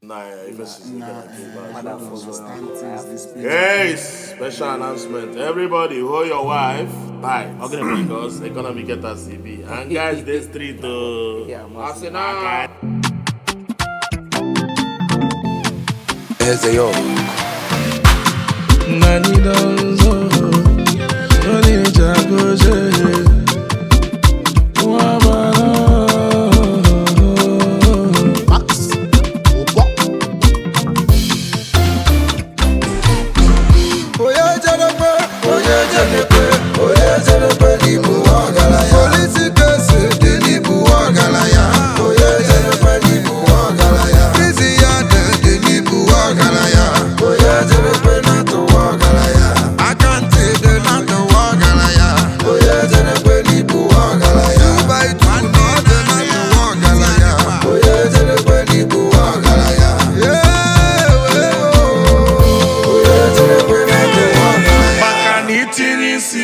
Yes, special announcement. Everybody, hold your wife tight. Because they're gonna be get a CB. And guys, this street Arsenal. Ezeo Nani danzo Nani jagoje Wabara Max Obo Oye jenepe Libu wagalaya Polisi kese de libu wagalaya Oye jenepe libu wagalaya Bizi yade de libu wagalaya Oye jenepe nato wagalaya Akante de nato wagalaya Oye jenepe libu wagalaya Dubai tuno de nato wagalaya Oye jenepe libu wagalaya Oye jenepe nato wagalaya Bakani tinisi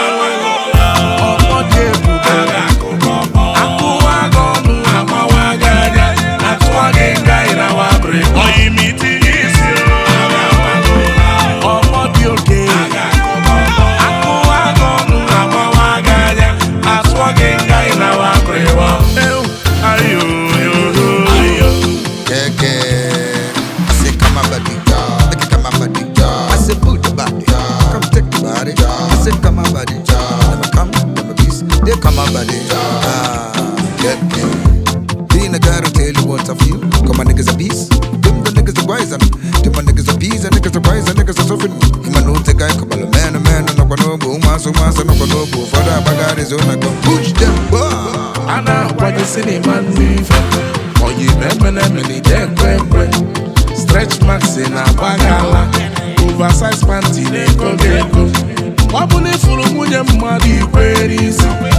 Stretch marks in a bagala, oversized panty, they go. Wabune furu munye mwadi kweri si.